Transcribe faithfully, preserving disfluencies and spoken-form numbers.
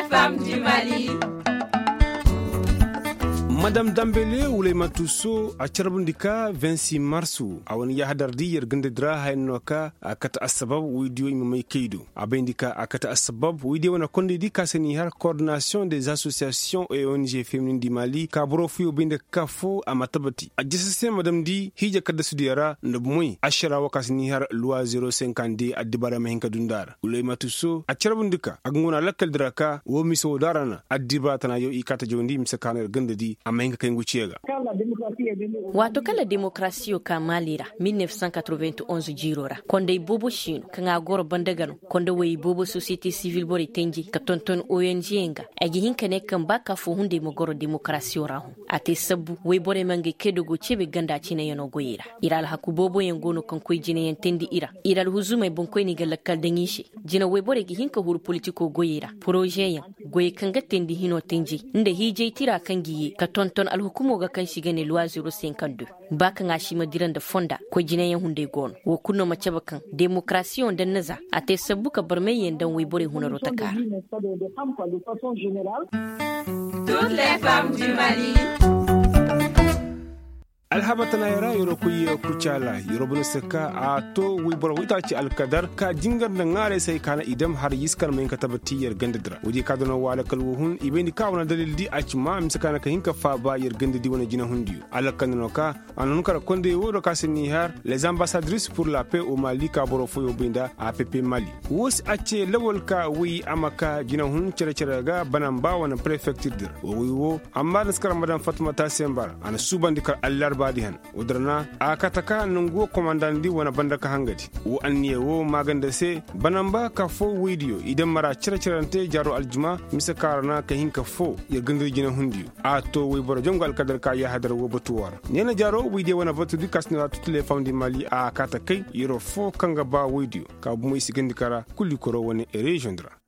femmes du Mali. Madame Dambele Ouleimatou Sow a charbundika vingt-six marsu a wani ya hadardi yarganda dra haynoka akata asbab widiyo imay keido abendika akata asbab widiyo na konde di kaseni har coordination des associations et O N G féminines du Mali ka brofu obinde kafo amatabati a jisase madame di hija kada sudiyara ndabmoy ashara wakasni har loi zéro cinquante a dibara mahinka dundar Ouleimatou Sow a charbundika agngona lakal draka wo miso darana adiba tana yo ikata jondi msakaner ganda di wato kala demokrasiyo ka malira mille neuf cent quatre-vingt-onze jirora konde bobo shino kanga goro bandagano konde wey bobo société civile bori tenji ka tonton O N G nga agi hinka ne kan baka fo hunde mo goro demokrasiyo rahu ate sabu wey bore mange kedogo chebe ganda chine yono goyira iral haku bobo yengono kan koy jine yentendi ira iral huzume bon koy ni galakal dangishi jina wey bore gi hinka huru politiko goyira projet yan goy kanga tendi hino tenji nde hije tira kangiye ka tonton alhukumo ga kan shiga ne loi zéro cinquante-deux baka nga shi madiran da fonda ko jinayen hunde gon wo kunno mace bakan demokrasi on dan naza ate sabuka barmeyen dan we bore hunaro takar toutes les femmes du Mali. alhabatana yara yoro kuyi kuchala yoro bunu seka a to wi bor wita ci alkadar ka jingar da ngare sai kana idam har yiskar mai katabati yar gandadra wudi ka dono wala kalwuhun ibeni ka wana dalil di a ci ma mi saka ka hinka fa ba yar gandadi wana jina hundiyo alakan no ka anun kar konde woro ka sini har les ambassadrices pour la paix au Mali ka boro foyo binda a P P Mali wos a ce lawol ka wi amaka jina hun cere cere ga banan ba wana prefecture dir wi wo amma naskar madan Fatuma ta sembar ana subandikar Allah badihan udrana akataka nungo komandandi wana bandaka hangati wo anniye wo maganda se banamba ka fo video idan mara circirante jaro aljuma misa karana ka hinka fo ya gandir jina hundiyo a to we boro jongo alkadar ka ya hadar wo batuwar nena jaro video wana batu dikas na tutule famdi Mali a akata kai yiro fo kanga ba video ka bu mo isigandikara kulli koro woni regiondra